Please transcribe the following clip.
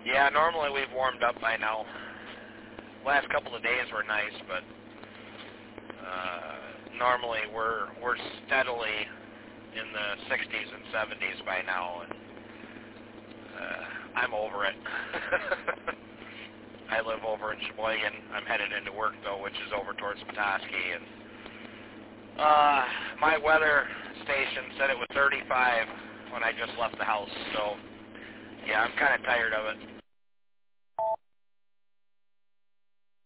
Yeah, normally we've warmed up by now. Last couple of days were nice, but normally we're steadily in the 60s and 70s by now, and I'm over it. I live over in Sheboygan. I'm headed into work, though, which is over towards Petoskey, and my weather station said it was 35 when I just left the house, so yeah, I'm kind of tired of it.